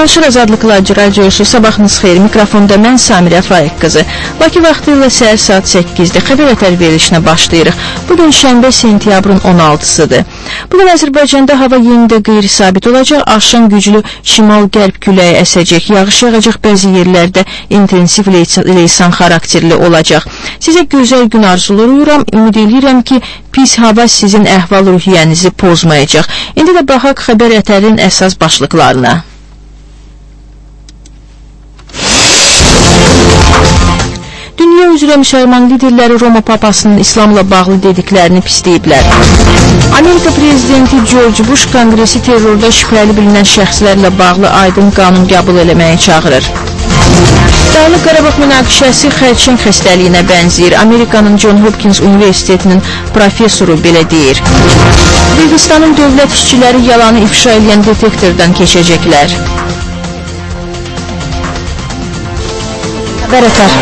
Danışır Azadlıq Radiosu, sabahınız xeyir, mikrofonda mən Samirə Faiq qızı. Bakı vaxtı ilə səhər saat 8-də xəbər ətər verilişinə başlayırıq. Bugün şənbə sentyabrın 16-sıdır. Bugün Azərbaycanda hava yenində qeyri-sabit olacaq, axşam güclü şimal-qərb küləyi əsəcək, yağış yağacaq, bəzi yerlərdə intensiv leysan xarakterli olacaq. Sizə gözəl gün arzulayıram, ümid edirəm ki, pis hava sizin əhval-ruhiyyənizi pozmayacaq. İndi də baxaq xəbər ətərin əsas başlıqlarına. Dünya üzrə müsəlman liderləri Roma papasının İslamla bağlı dediklərini pisləyiblər. Amerika prezidenti George Bush konqresi terrorda şübhəli bilinən şəxslərlə bağlı aydın qanun qəbul eləməyə çağırır. Dağlıq Qarabağ münaqişəsi xərçəng xəstəliyinə bənzəyir. Amerikanın John Hopkins Universitetinin professoru belə deyir. Qırğızstanın dövlət işçiləri yalanı ifşa edən detektordan keçəcəklər. Xəbər ətər.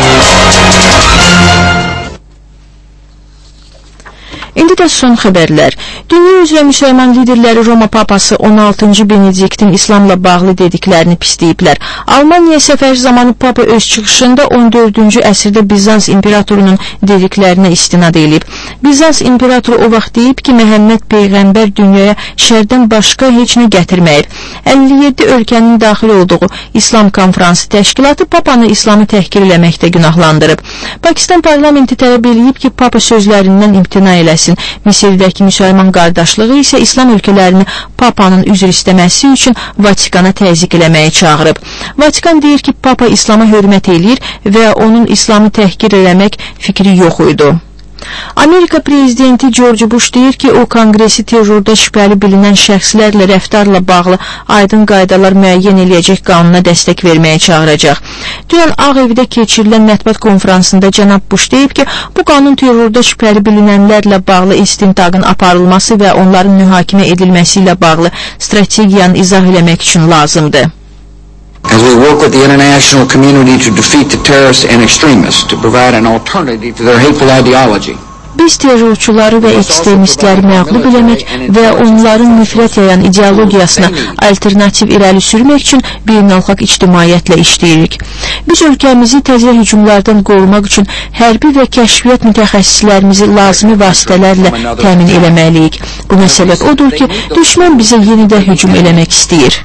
İndi də son xəbərlər. Dünya üzrə müsəlman liderləri Roma papası 16-cı Benediktin İslamla bağlı dediklərini pisləyiblər. Almaniya səfər zamanı papa öz çıxışında 14-cü əsrdə Bizans imperatorunun dediklərinə istinad edib. Bizans imperatoru o vaxt deyib ki, Məhəmməd Peyğəmbər dünyaya şərdən başqa heç nə gətirməyib. 57 ölkənin daxil olduğu İslam konfransı təşkilatı papanı İslamı təhqir eləməkdə günahlandırıb. Pakistan parlamenti tələb edib ki, papa sözlərindən imtina eləsin. Misirdəki müsəlman qardaşlığı isə İslam ölkələrini papanın üzr istəməsi üçün Vatikana təzyiq eləməyə çağırıb. Vatikan deyir ki, papa İslama hörmət eləyir və onun İslamı təhqir eləmək fikri yox idi. Amerika prezidenti George Bush deyir ki, o konqresi terrorda şübhəli bilinən şəxslərlə rəftarla bağlı aydın qaydalar müəyyən eləyəcək qanuna dəstək verməyə çağıracaq. Dünən Ağ Evdə keçirilən mətbuat konfransında cənab Bush deyib ki, bu qanun terrorda şübhəli bilinənlərlə bağlı istintaqın aparılması və onların mühakimə edilməsi ilə bağlı strategiyanı izah eləmək üçün lazımdır. As we work with the international community to defeat the terrorists and extremists, to provide an alternative to their hateful ideology. Biz terrorçuları və ekstremistləri məğlub eləmək və onların nifrət yayan ideologiyasına alternativ irəli sürmək üçün beynəlxalq ictimaiyyətlə işləyirik. Biz ölkəmizi təzə hücumlardan qorumaq üçün hərbi və kəşfiyyat mütəxəssislərimizi lazımi vasitələrlə təmin eləməliyik. Buna səbəb odur ki, düşmən bizə yenidə hücum eləmək istəyir.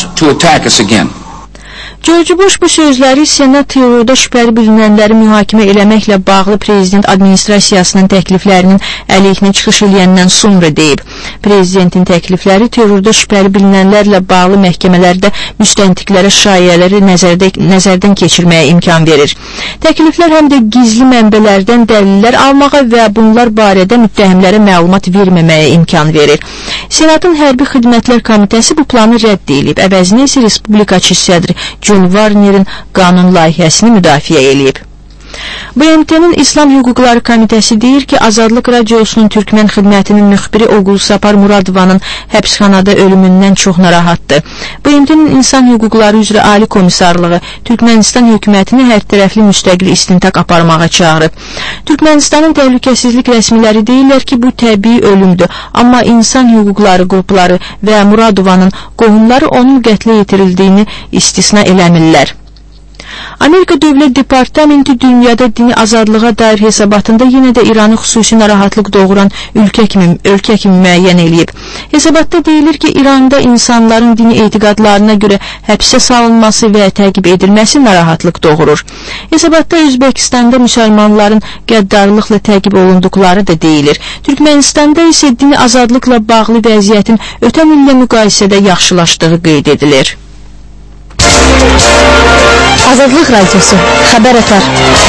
George Bush bu sözləri Senat terrorda şübhəli bilinənləri mühakimə eləməklə bağlı prezident administrasiyasının təkliflərinin əleyhinə çıxış eləyəndən sonra deyib. Prezidentin təklifləri terrorda şübhəli bilinənlərlə bağlı məhkəmələrdə müstəntiqlərə şayələri nəzərdən keçirməyə imkan verir. Təkliflər həm də gizli mənbələrdən dəlillər almağa və bunlar barədə müttəhimlərə məlumat verməməyə imkan verir. Senatın Hərbi Xidmətlər Komitəsi bu planı rədd edib, əvəzinə isə Respublikaçı sədri John Warner'in qanun layihəsini müdafiə eləyib. BMT-nin İslam Hüquqları Komitəsi deyir ki, Azadlıq Radiosunun Türkmən xidmətinin müxbiri Oğuz Sapar Muradovanın həbsxanada ölümündən çox narahatdır. BMT-nin İnsan Hüquqları üzrə Ali Komissarlığı Türkmənistan hökumətini hər tərəfli müstəqil istintaq aparmağa çağırıb. Türkmənistanın təhlükəsizlik rəsmiləri deyirlər ki, bu təbii ölümdür, amma İnsan Hüquqları qrupları və Muradovanın qohumları onun qətlə yetirildiyini istisna eləmirlər. Amerika Dövlət Departamenti dünyada dini azadlığa dair hesabatında yenə də İranı xüsusi narahatlıq doğuran ölkə kimi müəyyən eləyib. Hesabatda deyilir ki, İranda insanların dini etiqadlarına görə həbsə salınması və təqib edilməsi narahatlıq doğurur. Hesabatda Özbəkistanda müsəlmanların qəddarlıqla təqib olunduqları da deyilir. Türkmənistanda isə dini azadlıqla bağlı vəziyyətin ötən illə müqayisədə yaxşılaşdığı qeyd edilir. Azadlıq Radiosu, xəbər ətər.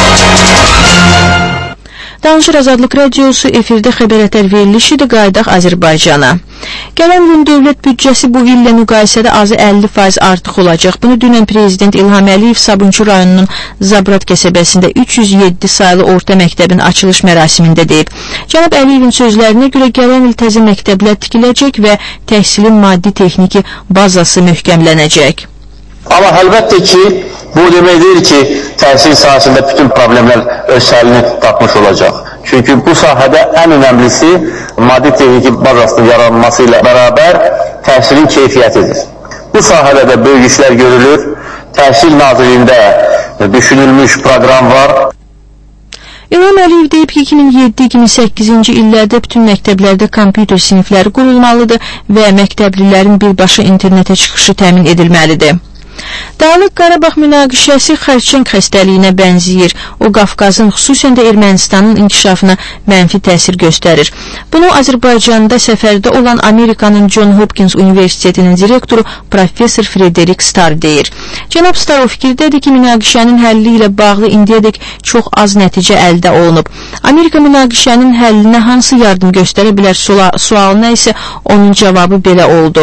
Danışır Azadlıq Radiosu efirdə xəbər ətər verilişidir, qaydaq Azərbaycana. Gələn gün dövlət büdcəsi bu illə müqayisədə azı 50% artıq olacaq. Bunu dünən Prezident İlham Əliyev Sabunçu rayonunun Zabrat qəsəbəsində 307 saylı orta məktəbin açılış mərasimində deyib. Cənab Əliyevin sözlərinə görə gələn il təzə məktəblər tikiləcək və təhsilin maddi-texniki bazası möhkəmlənəcək. Amma əlbəttə ki, bu demək deyil ki, təhsil sahəsində bütün problemlər öz həlini tapmış olacaq. Çünki bu sahədə ən önəmlisi maddi texniki bazasının yaranması ilə bərabər təhsilin keyfiyyətidir. Bu Bu sahədə də böyük işlər görülür. Təhsil Nazirliyində düşünülmüş proqram var. İlham Əliyev deyib ki, 2007-2008-ci illərdə bütün məktəblərdə kompüter sinifləri qurulmalıdır və məktəblilərin birbaşa internetə çıxışı təmin edilməlidir. Dağlıq Qarabağ münaqişəsi xərçəng xəstəliyinə bənzəyir. O, Qafqazın, xüsusən də Ermənistanın inkişafına mənfi təsir göstərir. Bunu Azərbaycanda səfərdə olan Amerikanın John Hopkins Universitetinin direktoru Professor Frederick Starr deyir. Cənab Starr o fikirdədir ki, münaqişənin həlli ilə bağlı indiyədək çox az nəticə əldə olunub. Amerika münaqişənin həllinə hansı yardım göstərə bilər sualına isə onun cavabı belə oldu.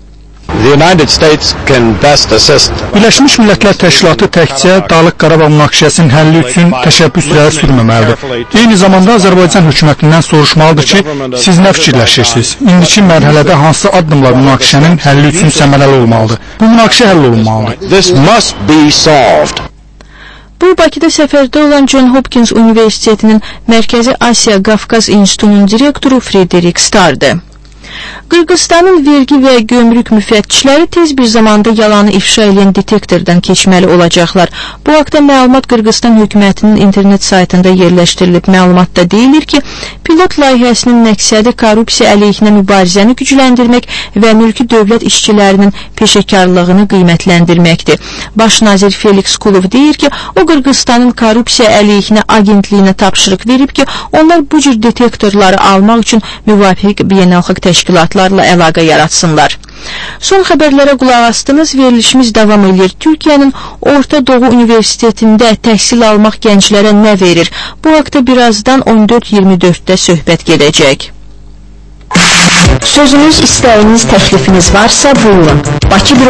Birləşmiş Millətlər Təşkilatı təkcə Dağlıq Qarabağ münaqişəsinin həlli üçün təşəbbüs irəli sürməməlidir. Eyni zamanda Azərbaycan hökumətindən soruşmalıdır ki, siz nə fikirləşirsiniz? İndiki mərhələdə hansı addımlar münaqişənin həlli üçün səmərəli olmalıdır? Bu münaqişə həll olunmalıdır. Bu, Bakıda səfərdə olan John Hopkins Universitetinin Mərkəzi Asiya Qafqaz İnstitutunun direktoru Frederick Starr'dır. Qırğızstanın vergi və gömrük müfəttişləri tez bir zamanda yalanı ifşa edən detektordan keçməli olacaqlar. Bu haqda məlumat Qırğızstan hökumətinin internet saytında yerləşdirilib. Məlumatda deyilir ki, pilot layihəsinin məqsədi korrupsiya əleyhinə mübarizəni gücləndirmək və mülki dövlət işçilərinin peşəkarlığını qiymətləndirməkdir. Baş nazir Felix Kulov deyir ki, o Qırğızstanın korrupsiya əleyhinə agentliyinə tapşırıq verib ki, onlar bu cür detektorları almaq üçün müvafiq beynəlxalq təşkilatlarla əlaqə yaratsınlar. Son xəbərlərə qulaq astınız, verilişimiz davam edir. Türkiyənin Orta Doğu Universitetində təhsil almaq gənclərə nə verir? Bu haqda birazdan 14:24-də söhbət gedəcək. Sözünüz, istəyiniz, təklifiniz varsa buyurun. Bakı